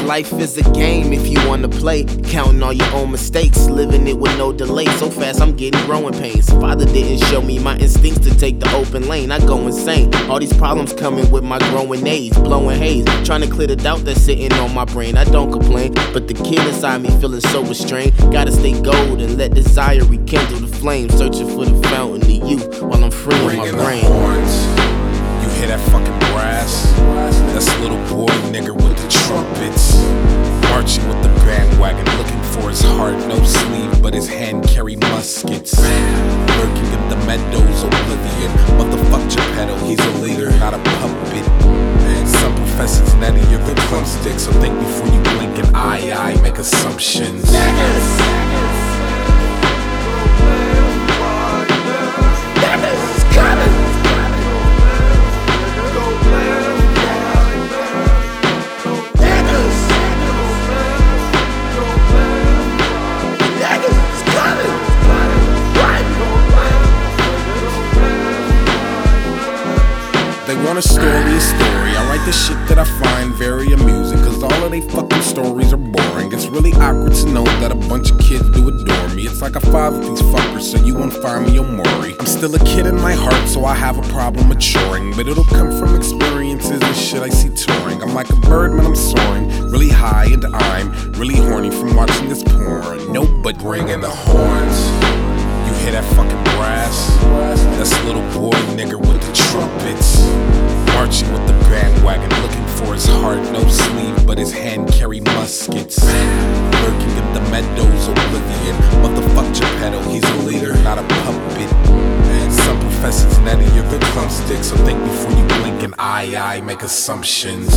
life is a game if you wanna play. Counting all your own mistakes, living it with no delay. So fast I'm getting growing pains. Father didn't show me my instincts to take the open lane. I go insane. All these problems coming with my growing age, blowing haze, trying to clear the doubt that's sitting on my brain. I don't complain, but the kid inside me feeling so restrained. Gotta stay gold and let desire rekindle the flame. Searching for the fountain of youth while I'm freeing my brain. The horns. You hear that fucking brass? That's a little boy nigga with the trumpets, marching with the bandwagon, looking for his heart. No sleeve, but his hand carry muskets, lurking in the meadows, oblivion. Motherfuck Geppetto, he's a leader, not a puppet. Some professors netty, you're the clump stick, so think before you blink an eye, make assumptions. They want a story. I write the shit that I find very amusing, cause all of they fucking stories are boring. It's really awkward to know that a bunch of kids do adore me. It's like I fathered these fuckers, so you won't find me Omori. I'm still a kid in my heart, so I have a problem maturing, but it'll come from experiences and shit I see touring. I'm like a bird when I'm soaring, really high, and I'm really horny from watching this porn. No, but bring in the horns. You hear that fucking brass? That's a little boy nigga with the trumpets, marching with the bandwagon, looking for his heart. No sleeve, but his hand carry muskets, lurking in the meadows, oblivion. Motherfuck Geppetto, he's a leader, not a puppet. Some professors netty, you're the clump stick, so think before you blink an eye, make assumptions.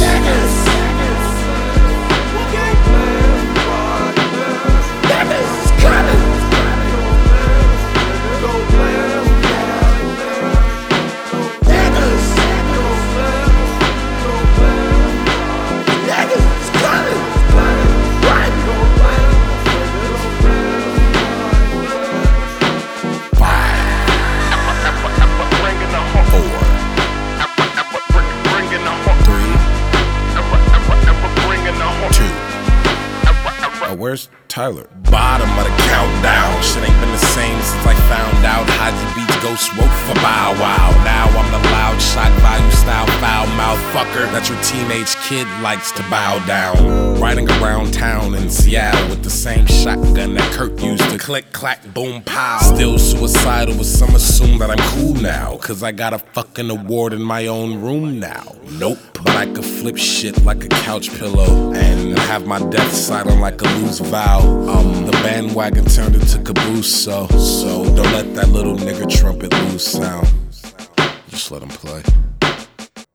Where's Tyler? Bottom of the countdown. Shit ain't been the same since I found out Haji Beats Ghost wrote for Bow Wow. Now I'm the loud shot value style foul mouth fucker that your teenage kid likes to bow down. Riding around town in Seattle with the same shotgun that Kurt used to click clack boom pow. Still suicidal, but some assume that I'm cool now, cause I got a fucking award in my own room now. Nope, but I could flip shit like a couch pillow and have my death silent like a loose vow. The bandwagon turned into caboose, so don't let that little nigga trumpet lose sound. Just let him play.